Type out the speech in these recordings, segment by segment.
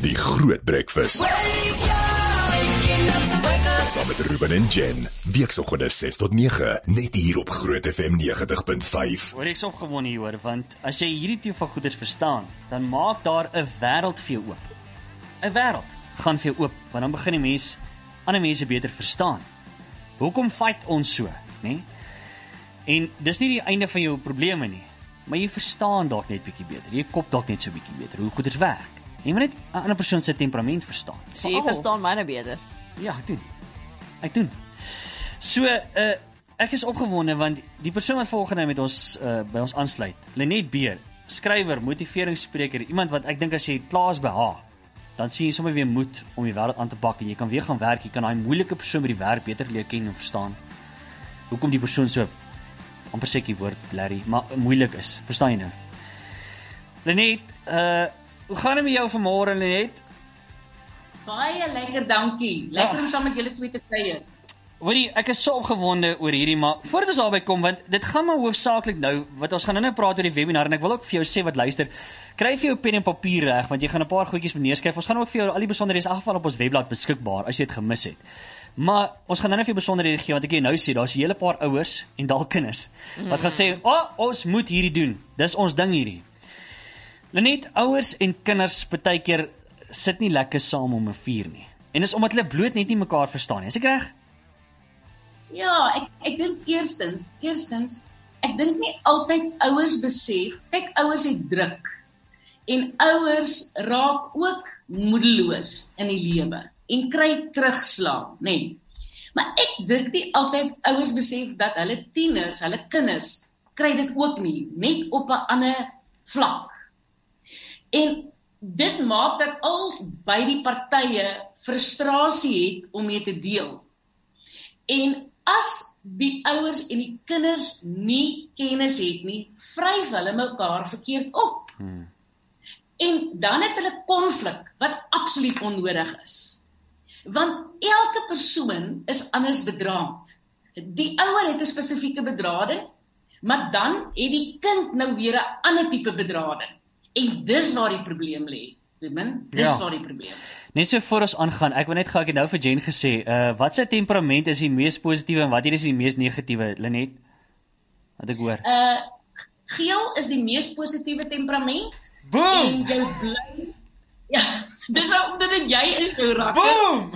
Die Groot Breakfast. Saam met Ruben en Jen. Weekoggende 6 tot 9, net hier op Groot FM 90.5. Hoor ek's opgewonde hier hoor, want as jy hierdie tipe van goeders verstaan, dan maak daar 'n wêreld vir jou oop. 'n Wêreld gaan vir jou oop, want dan begin die mens ander mense beter verstaan. Hoekom fight ons so, né? En dis nie die einde van jou probleme nie, maar jy verstaan dalk net bietjie beter. Jy kop dalk net so bietjie beter hoe goeders werk. Jy moet net 'n ander persoon se temperament verstaan. So jy verstaan myne beter. Ja, ek doen. So, ek is opgewonde want die persoon wat volgende met ons by ons aansluit, Lenet Beer, skrywer, motiveringsspreker, iemand wat ek dink as jy klaar is by haar, dan sien jy sommer weer moed om die wêreld aan te pak en jy kan weer gaan werk, jy kan daai moeilike persoon by die werk beter leer ken en verstaan. Hoekom die persoon so amper sê die woord Larry, maar moeilik is. Verstaan jy nou? Lenet, hoe gaan dit met jou vanmôre, Lenet? Baie lekker, dankie. Lekker om saam met julle twee te kuier. Hoorie, ek is so opgewonde oor hierdie, maar voordat ons daarby kom, want dit gaan maar hoofsaaklik nou, wat ons gaan nou praat oor die webinar, en ek wil ook vir jou sê wat luister, kry vir jou pen en papier reg, want jy gaan 'n paar goedjies moet neerskryf. Ons gaan ook vir jou al die besonderhede in geval op ons webblad beskikbaar, as jy dit gemis het. Maar ons gaan nou net vir besonderhede gee, want ek jy nou sê, daar's 'n hele paar ouers en dalk kinders, wat gaan sê, ons moet hierdie doen, dis ons ding hierdie. Lenet, ouers en kinders partykeer sit nie lekker saam om 'n vuur nie. En dis omdat hulle bloot net nie mekaar verstaan nie. Is ek reg? Ja, ek dink eerstens, ek dink nie altyd ouers besef, kyk, ouers het druk. En ouers raak ook moedeloos in die lewe en kry terugslag, nê. Maar ek dink nie altyd ouers besef dat hulle tieners, hulle kinders, kry dit ook nie, net op 'n ander vlak. En dit maak dat al beide partye frustrasie het om mee te deel. En as die ouers en die kinders nie kennis het nie, vryf hulle mekaar verkeerd op. En dan het hulle konflik wat absoluut onnodig is. Want elke persoon is anders bedraad. Die ouer het 'n spesifieke bedrading, maar dan het die kind nou weer 'n ander tipe bedrading. En dis waar die probleem lê, Ruben. Dis waar die probleem. Net so voor ons aangaan, ek wil net gou, ek het nou vir Jen gesê, wat sy temperament is die mees positiewe en wat hier is die mees negatiewe, Lenet? Wat ek hoor. Geel is die mees positiewe temperament. Boom! En jou blou, ja, dis omdat dit jy is, jou rakker. Boom!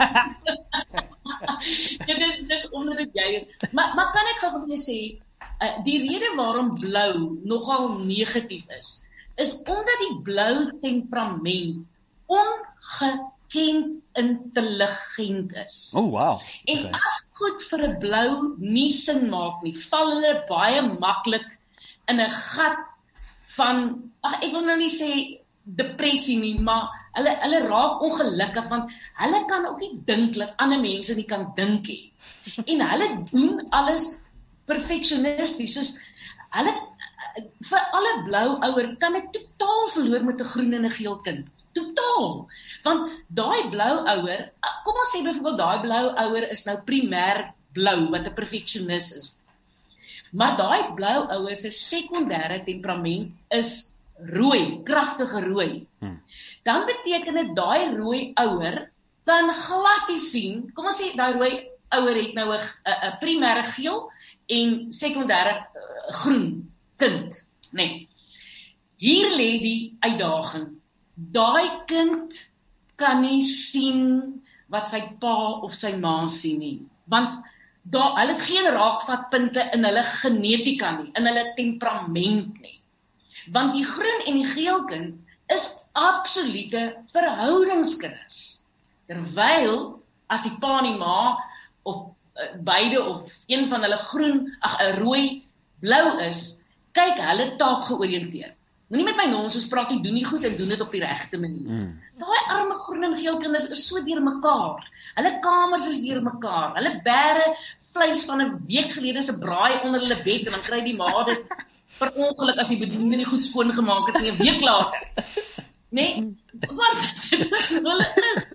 Dis omdat dit jy is. Maar kan ek gou vir jou sê, die rede waarom blou nogal negatief is omdat die blou temperament ongekend intelligent is. Oh, wow. En as goed vir 'n blou nie sin maak nie, val hulle baie maklik in 'n gat van, ek wil nou nie sê depressie nie, maar hulle raak ongelukkig, want hulle kan ook nie dink dat ander mense nie kan dink nie. En hulle doen alles perfeksionisties, soos hulle, vir alle blou ouer kan ek totaal verloor met 'n groen en 'n geel kind. Totaal. Want daai blou ouer, kom ons sê byvoorbeeld daai blou ouer is nou primêr blou, wat 'n perfeksionis is. Maar daai blou ouer se sekondêre temperament is rooi, kragtige rooi. Dan beteken dit daai rooi ouer kan glad nie sien, kom ons sê daai rooi ouer het nou 'n primêre geel en sekondêre groen kind, nee. Hier lê die uitdaging. Daai kind kan nie sien wat sy pa of sy ma sien nie, want hulle het geen raakvatpunte in hulle genetika nie, in hulle temperament nie. Want die groen en die geel kind is absolute verhoudingskinders. Terwyl as die pa en die ma of beide of een van hulle rooi, blou is, kyk hulle taak georiënteerd. Moenie met my nonsens praat nie, doen nie goed en doen dit op die regte manier. Daai arme groen en geel kinders is so deurmekaar. Hulle kamers is deurmekaar. Hulle bære vleis van 'n week gelede se braai onder hulle bed en dan kry die ma dit per ongeluk as die bediende nie goed skoon gemaak het nie 'n week later. Nee, want dit is hulle is.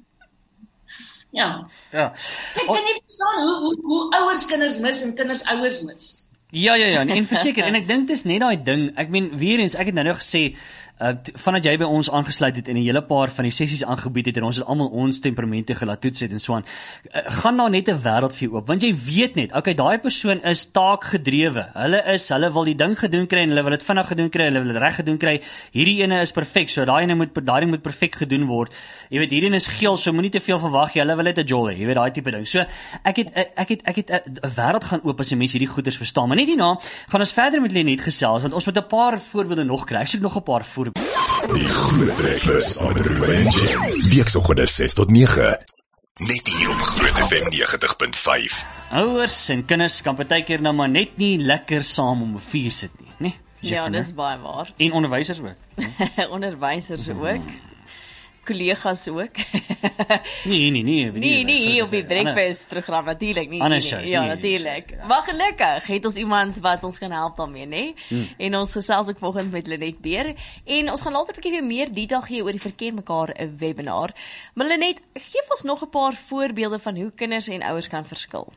Ja. Ek kan nie verstaan hoe ouers kinders mis en kinders ouers mis. Ja, en verseker, en ek dink dis net daai ding, ek meen, weer eens, ek het nou gesê, vandat jy by ons aangesluit het en 'n hele paar van die sessies aangebied het en ons het almal ons temperamente gelaat toets het en so aan, gaan daar net 'n wêreld vir jou oop, want jy weet net, okay, daai persoon is taakgedrewe, hulle wil die ding gedoen kry en hulle wil dit vinnig gedoen kry, hulle wil dit reg gedoen kry, hierdie ene is perfek, so daai ding moet perfek gedoen word, jy weet, hierdie is geel, so moenie te veel verwag, hulle wil net 'n jol hê, jy weet, daai tipe ding, so ek het 'n wêreld gaan oop as die mense hierdie goeders verstaan, maar net hierna, gaan ons verder met Lenet gesels, want ons moet 'n paar voorbeelde nog kry, ek soek nog 'n paar voorbeelde. Die Groot Breakfast met Ruben en Jen. Weekoggend 6 tot 9. Net hier op Groot FM 90.5. Ouers en kinders kan partykeer nou maar net nie lekker saam om 'n vuur sit nie, né? Ja, dis baie waar. En onderwysers ook. Onderwysers ook. Kollegas ook. Nee. Nee, hier op die breakfast program natuurlik nie. Ja, natuurlik. Maar gelukkig het ons iemand wat ons kan help daarmee, né? En ons gesels ook vanoggend met Lenet Beer en ons gaan later 'n bietjie weer meer detail gee oor die Verken mekaar 'n webinar. Maar Lenet, gee ons nog 'n paar voorbeelde van hoe kinders en ouers kan verskil.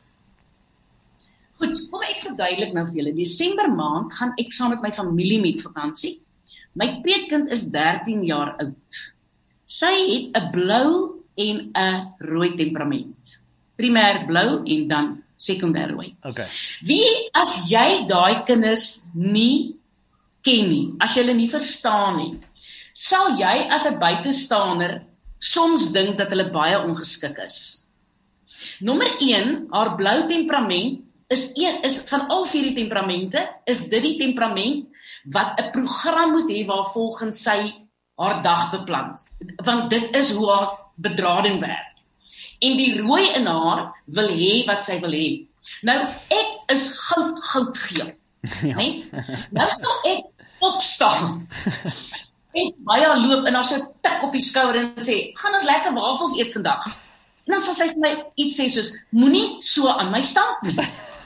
Goed, kom ek verduidelik nou vir julle. Desember maand gaan ek saam met my familie met vakansie. My peetkind is 13 jaar oud. Sy het 'n blou en 'n rooi temperament. Primêr blou en dan sekondêr rooi. Okay. Wie as jy daai kinders nie ken nie, as jy hulle nie verstaan nie, sal jy as 'n buitestander soms dink dat hulle baie ongeskik is. Nommer 1, haar blou temperament is van al 4 die temperamente, is dit die temperament wat 'n program moet hê waar volgens sy haar dag beplan. Want dit is hoe haar bedrading werk. En die rooi in haar wil hê wat sy wil hê. Nou, ek is goudgeel. Ja. Nee? Nou sal ek opstaan. En baie loop en dan so tik op die skouer en sê, gaan ons lekker wafels eet vandag. En dan sal sy vir my iets sê soos, moenie so aan my stamp nie.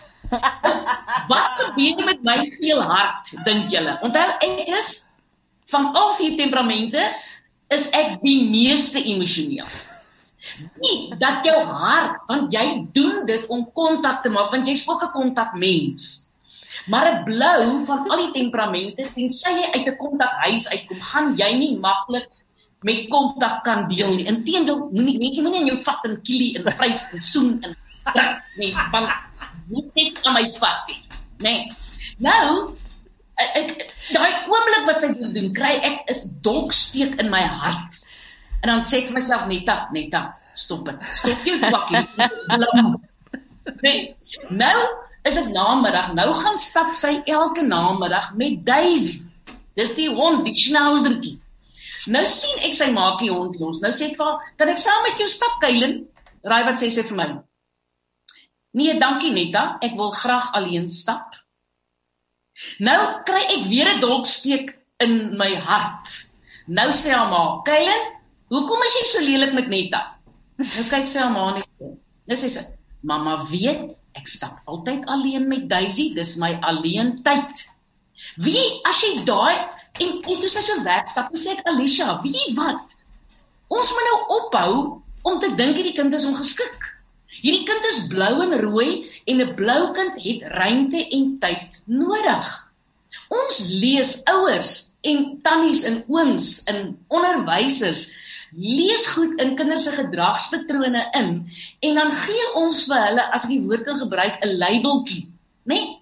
Wat gebeur met my geel hart, dink julle? Onthou, ek is van al 4 temperamente is ek die meeste emosioneel. Nie dat jou hart, want jy doen dit om kontak te maak, want jy's ook 'n kontakmens. Maar 'n blou van al die temperamente, tensy jy uit 'n kontakhuis uitkom, gaan jy nie maklik met kontak kan deel nie. Inteendeel, mense moenie in jou vat en kielie en vryf en soen en druk nie, want jy net aan my vat nie. Nee. Nou, daai oomblik wat sy doen, kry ek is dolksteek in my hart. En dan sê ek vir myself, Netta, stop dit. Stop jou kwakkie. Nee. Nou is dit namiddag. Nou gaan stap sy elke namiddag met Daisy. Dis die hond, die schnauzertjie. Nou sien ek sy maak die hond los. Nou sê ek vir haar, kan ek saam met jou stap, Kylen? Raai wat sê sy vir my? Nee, dankie Netta, ek wil graag alleen stap. Nou kry ek weer 'n dolksteek in my hart. Nou sê haar ma, Kylen, hoekom is jy so lelik met Netta? Nou kyk sy haar ma net. Nou sê sy, mamma weet, ek stap altyd alleen met Daisy, dis my alleen tyd. Wie, as jy daai, en toe sy so wegstap, toe sê ek, Alicia, weet wat? Ons moet nou ophou om te dink hierdie kind is ongeskik. Hierdie kind is blou en rooi en 'n blou kind het ruimte en tyd nodig. Ons lees ouers en tannies en ooms en onderwysers lees goed in kinders se gedragspatrone in en dan gee ons vir hulle, as ek die woord kan gebruik, 'n labeltjie, né?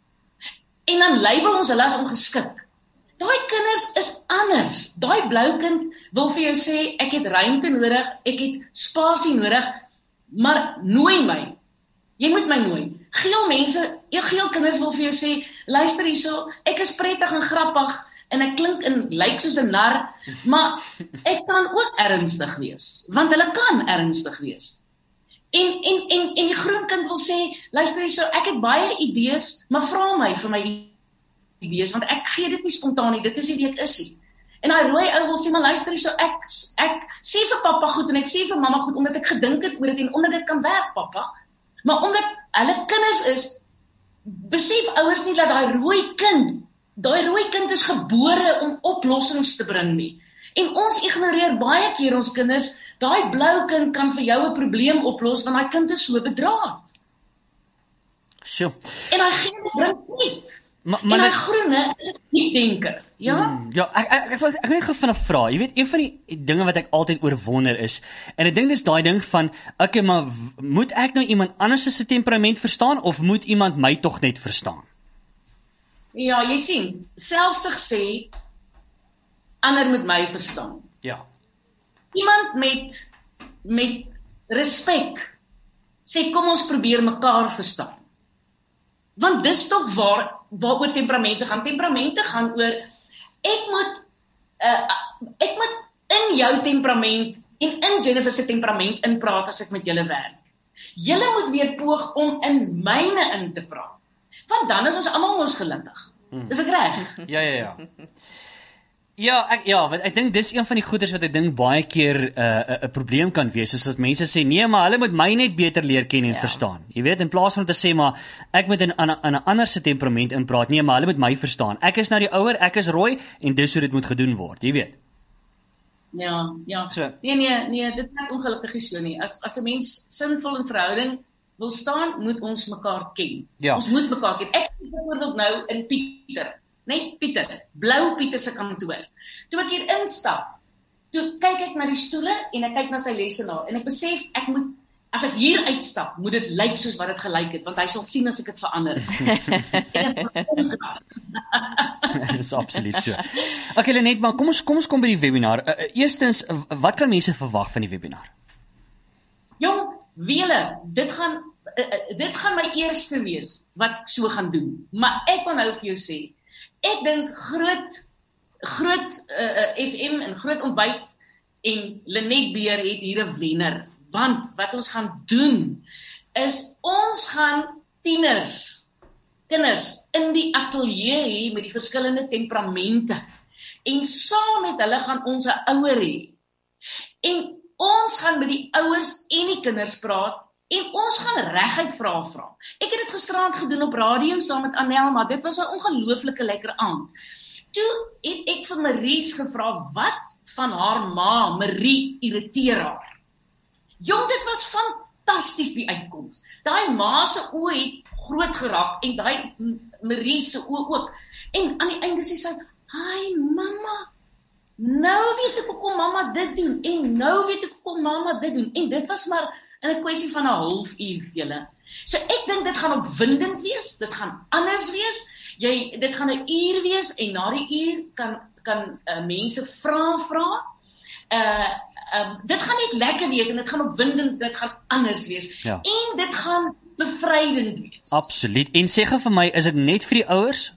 En dan label ons hulle as ongeskik. Daai kinders is anders. Daai blou kind wil vir jou sê, ek het ruimte nodig, ek het spasie nodig, maar nooi my. Jy moet my nooi. Geel kinders wil vir jou sê, luister hierso, ek is prettig en grappig, en ek klink en lyk soos 'n nar, maar ek kan ook ernstig wees, want hulle kan ernstig wees. En die groen kind wil sê, luister hierso, ek het baie idees, maar vra my vir my idees, want ek gee dit nie spontaan nie, dit is nie wie ek is nie. En hy rooi ou wil sê, maar luister hierso, ek sê vir pappa goed en ek sê vir mamma goed, omdat ek gedink het oor dit en omdat dit kan werk, pappa. Maar omdat hulle kinders is, besef ouers nie dat daai rooi kind is gebore om oplossings te bring nie. En ons ignoreer baie keer ons kinders, daai blou kind kan vir jou 'n probleem oplos, want daai kind is so bedraad. Sjoe. En hy gee bring net. En die groene is 'n diepdenker, ja? Ja, ek wil net gou van 'n vraag. Jy weet, een van die dinge wat ek altyd oor wonder is, en ek dink dis daai ding van, okay, maar moet ek nou iemand anders se temperament verstaan, of moet iemand my tog net verstaan? Ja, jy sien, selfsug sê, ander moet my verstaan. Ja. Iemand met respek sê, kom ons probeer mekaar verstaan. Want dis tog waaroor temperamente gaan. Temperamente gaan oor, ek moet in jou temperament en in Jennifer se temperament inpraat as ek met julle werk. Julle moet weer poog om in myne in te praat. Want dan is ons almal ons gelukkig. Is ek reg? Ja. Ja, want ek dink dis een van die goeders wat ek dink baie keer 'n probleem kan wees, is dat mense sê, nee, maar hulle moet my net beter leer ken en verstaan. Jy weet, in plaas van te sê, maar ek moet in 'n ander se temperament inpraat, nee, maar hulle moet my verstaan. Ek is nou die ouer, ek is rooi, en dis hoe dit moet gedoen word, jy weet. Ja. So. Nee, dit is net ongelukkig so nie. As 'n mens sinvol in verhouding wil staan, moet ons mekaar ken. Ja. Ons moet mekaar ken. Ek is byvoorbeeld nou in Pieter, net Pieter, blou Pieter se kantoor. Toe ek hier instap, toe kyk ek na die stoele en ek kyk na sy lesenaar en ek besef as ek hier uitstap, moet dit lyk soos wat dit gelyk het, want hy sal sien as ek dit verander. Dis absoluut so. Okay, Lenet, maar kom ons kom by die webinar. Eerstens, wat kan mense verwag van die webinar? Jong, Wele, dit gaan my eerste wees wat ek so gaan doen. Maar ek wil nou vir jou sê, ek dink groot FM en groot ontbyt en Lenet Beer het hier 'n wenner, want wat ons gaan doen is ons gaan kinders in die ateljee hê met die verskillende temperamente en saam met hulle gaan ons 'n ouer hê en ons gaan met die ouers en die kinders praat en ons gaan reguit vrae vra. Ek het dit gisteraand gedoen op radio saam met Anel, maar dit was 'n ongelooflike lekker aand. Toe het ek vir Maries gevra, wat van haar ma, Marie, irriteer haar? Jong, dit was fantasties die uitkoms. Daai ma se oë het groot geraak en daai Marie se oë ook. En aan die einde sê sy, "Ai mamma, nou weet ek hoekom mamma dit doen en nou weet ek hoekom mamma dit doen." En dit was maar in 'n kwessie van 'n halfuur vir julle. So ek dink dit gaan opwindend wees, dit gaan anders wees. Dit gaan 'n uur wees en na die uur kan mense vra. Dit gaan net lekker wees en dit gaan opwindend, dit gaan anders wees. Ja. En dit gaan bevrydend wees. Absoluut. En sê gou vir my, is dit net vir die ouers?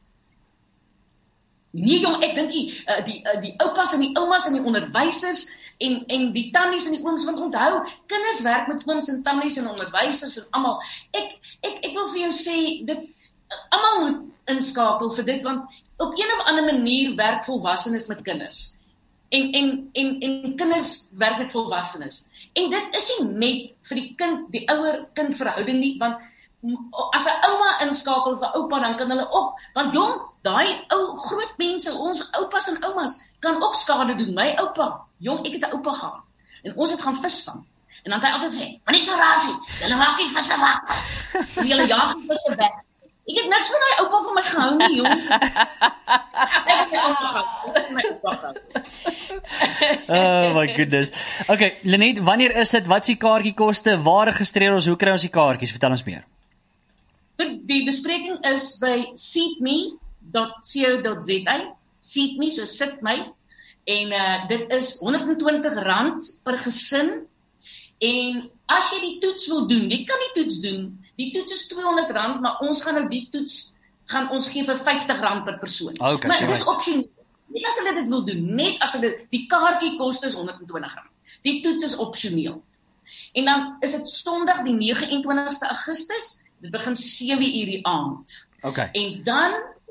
Nee jong, ek dink die oupas en die oumas en die onderwysers en die tannies en die ooms, want onthou, kinders werk met ooms en tannies en onderwysers en almal. Ek wil vir jou sê, dit almal moet inskakel vir dit, want op een of ander manier werk volwassenes met kinders. En kinders werk met volwassenes. En dit is nie net vir die kind, die ouer-kind verhouding nie, want as 'n ouma inskakel vir oupa, dan kan hulle ook, want jong, daai ou groot mense, ons oupas en oumas, kan ook skade doen. My oupa, jong, ek het 'n oupa gehad, en ons het gaan visvang. En dan het hy altyd sê, "Maar nie so rasie, julle maak nie visse wakker. Julle jaag nie visse weg." Ek het niks van daai oupa van my gehou nie, jong. Ek het my oupa gehou. Oh my goodness. Okay, Lenet, wanneer is dit? Wat is die kaartjiekoste? Waar registreer ons? Hoe kry ons die kaartjies? Vertel ons meer. Die bespreking is by seatme.co.za. Seatme, so sit my. En dit is R120 per gesin. En as jy die toets wil doen, jy kan die toets doen. Die toets is R200, maar ons gaan nou die toets ons gee vir R50 per persoon. Okay, maar dis opsioneel. Net as hulle dit wil doen, net as hulle die kaartjie koste is R120. Die toets is opsioneel. En dan is dit Sondag die 29ste Augustus. Dit begin 7:00 die aand. Okay. En dan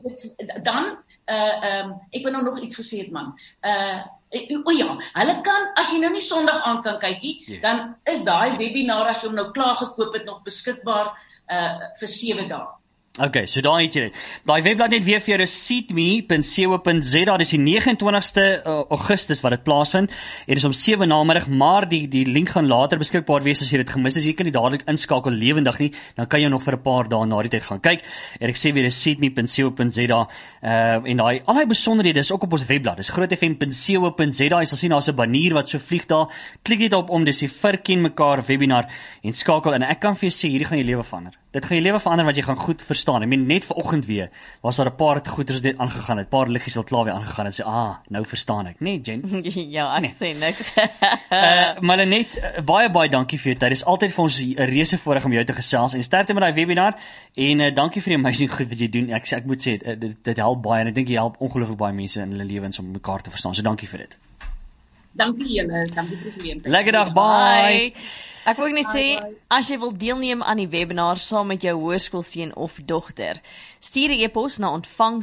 ek wil nou nog iets gesê het man. Hulle kan, as jy nou nie Sondag aand kan kykie, dan is daai webinar, as jy hom nou klaar gekoop het, nog beskikbaar vir 7 dae. Okay, so daar het jy dit. Daai webblad net weer vir jou is seatme.co.za, dis die 29ste Augustus wat dit plaasvind, en dis om 7 namiddag, maar die link gaan later beskikbaar wees as jy dit gemis is, jy kan nie dadelik inskakel lewendig nie, dan kan jy nog vir 'n paar dae na die tyd gaan kyk, en ek sê weer dis seatme.co.za, en al die besonderhede is ook op ons webblad, dis grootfm.co.za, jy sal sien daar's 'n banier wat so vlieg daar, klik dit op dis die Verken mekaar webinar, en skakel in, en ek kan vir jou sê, hierdie gaan jou lewe verander. Dit gaan jou lewe verander wat jy gaan goed verstaan. Ek meen, net vanoggend weer, was daar 'n paar goeders wat aangegaan het, 'n paar liggies wat klaar weer aangegaan het, sê, nou verstaan ek, nee, Jen? Ja, ek sê niks. Maar net, baie dankie vir jou tyd, dit is altyd vir ons 'n reuse voorreg om jou te gesels, en sterkte met daai webinar, en dankie vir die amazing goed wat jy doen, ek moet sê, dit help baie, en ek dink jy help ongelooflik baie mense in hulle lewens om mekaar te verstaan, so dankie vir dit. Dankie julle, dankie vir die geleentheid. Lekker dag, bye! Ek wil net sê, as jy wil deelneem aan die webinar saam met jou hoërskoolseun of dogter, stuur 'n e-pos na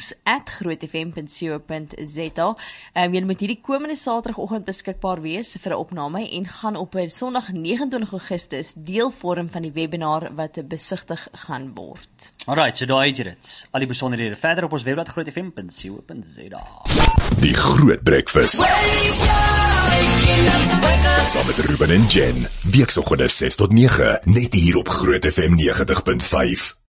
ontvangs@grootfm.co.za. Jy moet hierdie komende Saterdagoggend beskikbaar wees vir 'n opname en gaan op 'n Sondag 29 Augustus deel vorm van die webinar wat besigtig gaan word. Alright, so daar het jy dit. Al die besonderhede verder op ons webblad grootfm.co.za. Die Groot Breakfast. Saam met Ruben en Jen, weekoggend 6 tot 9, net hier op Groot FM 90.5.